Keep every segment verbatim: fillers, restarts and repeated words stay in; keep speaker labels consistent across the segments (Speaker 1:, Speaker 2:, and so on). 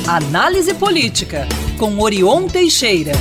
Speaker 1: Análise Política, com Orion Teixeira.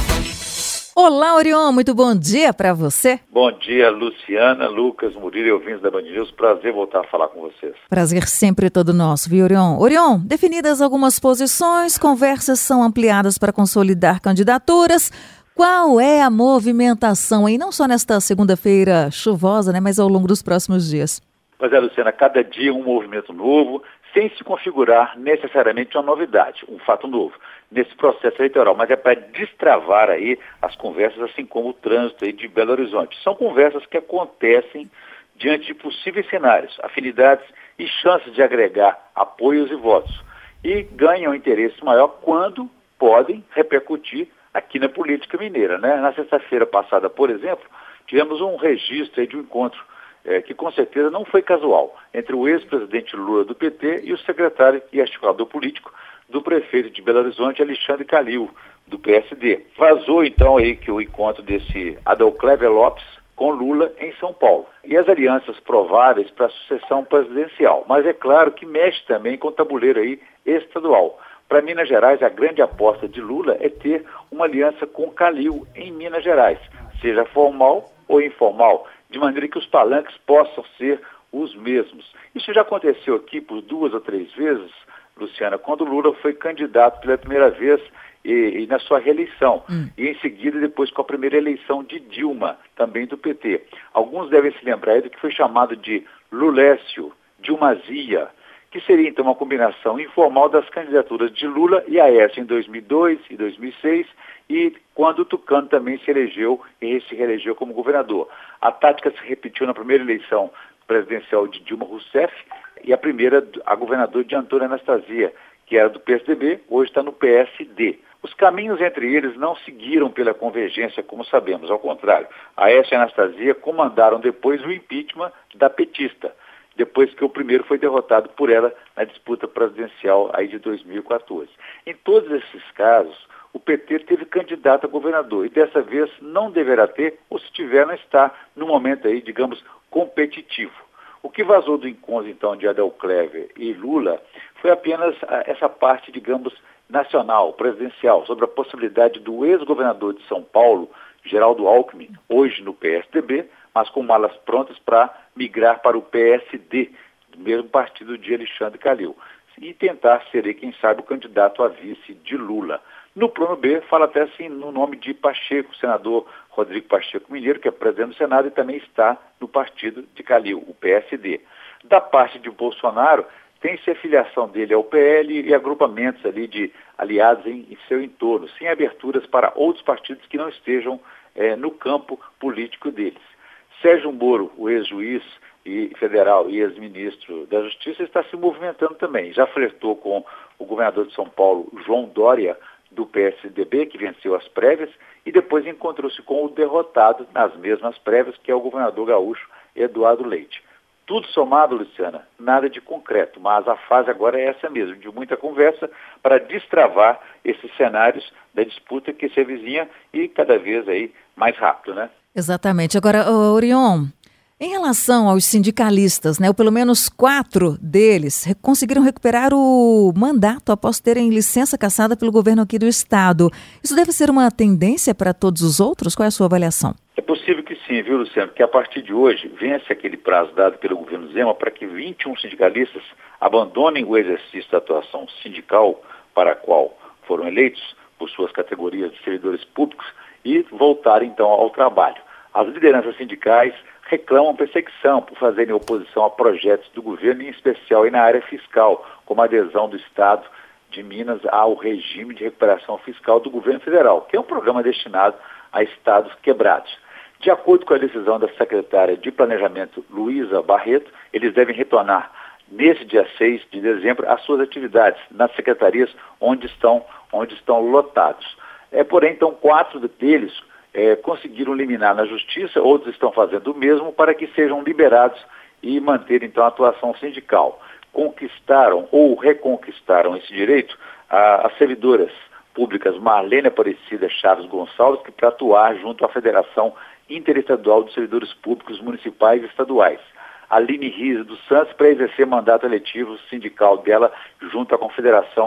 Speaker 2: Olá, Orion, muito bom dia para você.
Speaker 3: Bom dia, Luciana, Lucas, Murilo e ouvintes da Band News. Prazer voltar a falar com vocês.
Speaker 2: Prazer sempre todo nosso, viu, Orion? Orion, definidas algumas posições, conversas são ampliadas para consolidar candidaturas. Qual é a movimentação aí, não só nesta segunda-feira chuvosa, né, mas ao longo dos próximos dias?
Speaker 3: Pois é, Luciana, cada dia um movimento novo, sem se configurar necessariamente uma novidade, um fato novo nesse processo eleitoral, mas é para destravar aí as conversas, assim como o trânsito aí de Belo Horizonte. São conversas que acontecem diante de possíveis cenários, afinidades e chances de agregar apoios e votos, e ganham interesse maior quando podem repercutir aqui na política mineira, né? Na sexta-feira passada, por exemplo, tivemos um registro aí de um encontro É, que com certeza não foi casual, entre o ex-presidente Lula do P T e o secretário e articulador político do prefeito de Belo Horizonte, Alexandre Calil, do P S D. Vazou então aí que o encontro desse Adalclever Lopes com Lula em São Paulo. E as alianças prováveis para a sucessão presidencial. Mas é claro que mexe também com o tabuleiro aí estadual. Para Minas Gerais, a grande aposta de Lula é ter uma aliança com Calil em Minas Gerais, seja formal ou informal, de maneira que os palanques possam ser os mesmos. Isso já aconteceu aqui por duas ou três vezes, Luciana, quando Lula foi candidato pela primeira vez e, e na sua reeleição, hum. e em seguida depois com a primeira eleição de Dilma, também do P T. Alguns devem se lembrar do que foi chamado de Lulécio, Dilmazia, que seria então uma combinação informal das candidaturas de Lula e Aécio em dois mil e dois e dois mil e seis, e quando o Tucano também se elegeu e se reelegeu como governador. A tática se repetiu na primeira eleição presidencial de Dilma Rousseff e a primeira a governador de Antônio Anastasia, que era do P S D B, hoje está no P S D. Os caminhos entre eles não seguiram pela convergência, como sabemos, ao contrário. Aécio e Anastasia comandaram depois o impeachment da petista, depois que o primeiro foi derrotado por ela na disputa presidencial aí de dois mil e quatorze. Em todos esses casos, o P T teve candidato a governador e dessa vez não deverá ter, ou se tiver, não está no momento aí, digamos, competitivo. O que vazou do encontro, então, de Adalclever e Lula foi apenas essa parte, digamos, nacional, presidencial, sobre a possibilidade do ex-governador de São Paulo, Geraldo Alckmin, hoje no P S D B, mas com malas prontas para migrar para o P S D, do mesmo partido de Alexandre Calil, e tentar ser, aí, quem sabe, o candidato a vice de Lula. No plano B, fala até assim no nome de Pacheco, senador Rodrigo Pacheco Mineiro, que é presidente do Senado e também está no partido de Calil, o P S D. Da parte de Bolsonaro, tem-se a filiação dele ao P L e agrupamentos ali de aliados em, em seu entorno, sem aberturas para outros partidos que não estejam eh, no campo político deles. Sérgio Moro, o ex-juiz e federal e ex-ministro da Justiça, está se movimentando também. Já flertou com o governador de São Paulo, João Dória, do P S D B, que venceu as prévias, e depois encontrou-se com o derrotado nas mesmas prévias, que é o governador gaúcho Eduardo Leite. Tudo somado, Luciana, nada de concreto, mas a fase agora é essa mesmo, de muita conversa para destravar esses cenários da disputa que se avizinha e cada vez aí mais rápido, né?
Speaker 2: Exatamente. Agora, Orion, em relação aos sindicalistas, né, ou pelo menos quatro deles conseguiram recuperar o mandato após terem licença cassada pelo governo aqui do estado. Isso deve ser uma tendência para todos os outros? Qual é a sua avaliação?
Speaker 3: É possível que sim, viu, Luciano? Porque a partir de hoje vence aquele prazo dado pelo governo Zema para que vinte e um sindicalistas abandonem o exercício da atuação sindical para a qual foram eleitos por suas categorias de servidores públicos e voltarem então ao trabalho. As lideranças sindicais reclamam perseguição por fazerem oposição a projetos do governo, em especial aí na área fiscal, como a adesão do Estado de Minas ao regime de recuperação fiscal do governo federal, que é um programa destinado a estados quebrados. De acordo com a decisão da secretária de Planejamento, Luísa Barreto, eles devem retornar nesse dia seis de dezembro às suas atividades nas secretarias onde estão, onde estão lotados. É, porém, então, quatro deles É, conseguiram eliminar na justiça, outros estão fazendo o mesmo para que sejam liberados e manter então a atuação sindical. Conquistaram ou reconquistaram esse direito a, as servidoras públicas Marlene Aparecida Chaves Gonçalves, que para atuar junto à Federação Interestadual dos Servidores Públicos Municipais e Estaduais. Aline Riz dos Santos, para exercer mandato eletivo sindical dela junto à Confederação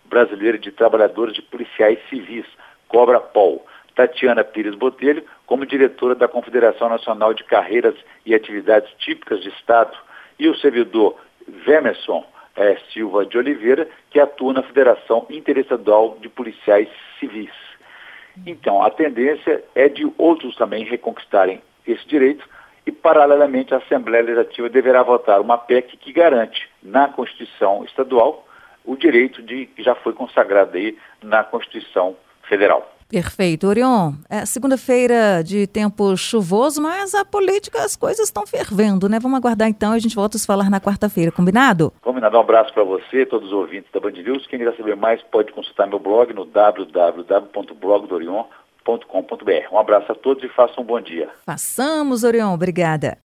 Speaker 3: Brasileira de Trabalhadores de Policiais Civis, Cobrapol, Tatiana Pires Botelho, como diretora da Confederação Nacional de Carreiras e Atividades Típicas de Estado, e o servidor Vemerson é, Silva de Oliveira, que atua na Federação Interestadual de Policiais Civis. Então, a tendência é de outros também reconquistarem esse direito e, paralelamente, a Assembleia Legislativa deverá votar uma P E C que garante na Constituição Estadual o direito de que já foi consagrado aí na Constituição Federal.
Speaker 2: Perfeito. Orion, é segunda-feira de tempo chuvoso, mas a política, as coisas estão fervendo, né? Vamos aguardar então e a gente volta a se falar na quarta-feira, combinado?
Speaker 3: Combinado. Um abraço para você, todos os ouvintes da Band News. Quem quiser saber mais pode consultar meu blog no w w w ponto blog do orion ponto com ponto b r. Um abraço a todos e façam um bom dia.
Speaker 2: Façamos, Orion. Obrigada.